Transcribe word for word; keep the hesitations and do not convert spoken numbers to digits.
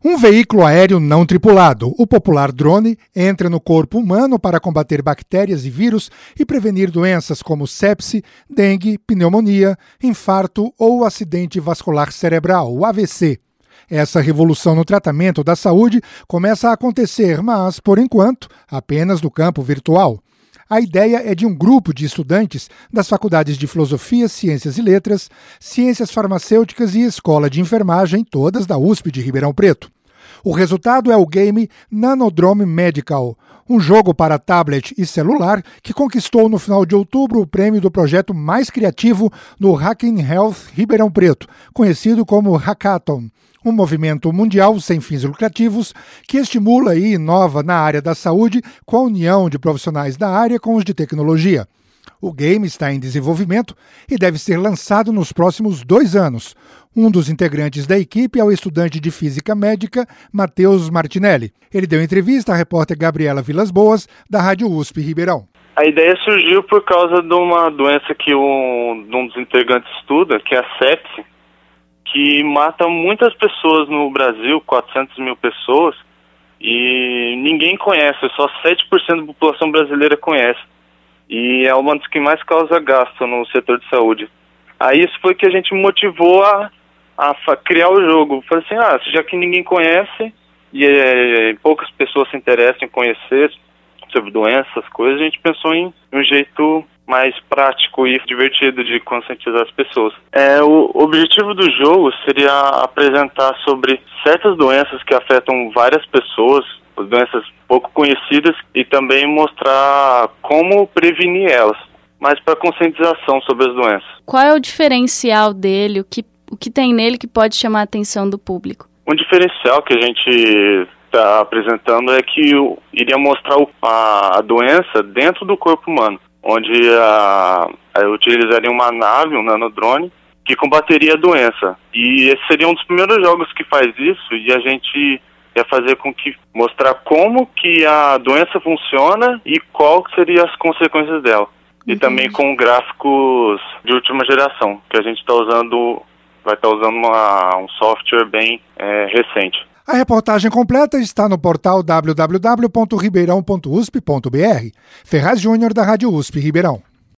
Um veículo aéreo não tripulado, o popular drone, entra no corpo humano para combater bactérias e vírus e prevenir doenças como sepse, dengue, pneumonia, infarto ou acidente vascular cerebral, o A V C. Essa revolução no tratamento da saúde começa a acontecer, mas, por enquanto, apenas no campo virtual. A ideia é de um grupo de estudantes das faculdades de Filosofia, Ciências e Letras, Ciências Farmacêuticas e Escola de Enfermagem, todas da U S P de Ribeirão Preto. O resultado é o game Nanodrome Medical, um jogo para tablet e celular que conquistou no final de outubro o prêmio do projeto mais criativo no Hacking Health Ribeirão Preto, conhecido como Hackathon, um movimento mundial sem fins lucrativos que estimula e inova na área da saúde com a união de profissionais da área com os de tecnologia. O game está em desenvolvimento e deve ser lançado nos próximos dois anos. Um dos integrantes da equipe é o estudante de Física Médica, Matheus Martinelli. Ele deu entrevista à repórter Gabriela Vilas Boas, da Rádio U S P Ribeirão. A ideia surgiu por causa de uma doença que um, um dos integrantes estuda, que é a sepse, que mata muitas pessoas no Brasil, quatrocentas mil pessoas, e ninguém conhece, só sete por cento da população brasileira conhece. E é uma das que mais causa gasto no setor de saúde. Aí isso foi que a gente motivou a, a criar o jogo. Falei assim, ah, já que ninguém conhece, e é, poucas pessoas se interessam em conhecer sobre doenças, coisas, a gente pensou em um jeito mais prático e divertido de conscientizar as pessoas. É, o objetivo do jogo seria apresentar sobre certas doenças que afetam várias pessoas, doenças pouco conhecidas, e também mostrar como prevenir elas, mas para conscientização sobre as doenças. Qual é o diferencial dele, o que, o que tem nele que pode chamar a atenção do público? Um diferencial que a gente está apresentando é que iria mostrar a, a doença dentro do corpo humano, onde a, a, utilizaria uma nave, um nanodrone, que combateria a doença. E esse seria um dos primeiros jogos que faz isso, e a gente ia fazer com que mostrar como que a doença funciona e qual seriam as consequências dela. E também com gráficos de última geração, que a gente está usando, vai estar tá usando uma, um software bem é, recente. A reportagem completa está no portal w w w ponto ribeirão ponto u s p ponto b r. Ferraz Júnior, da Rádio U S P Ribeirão.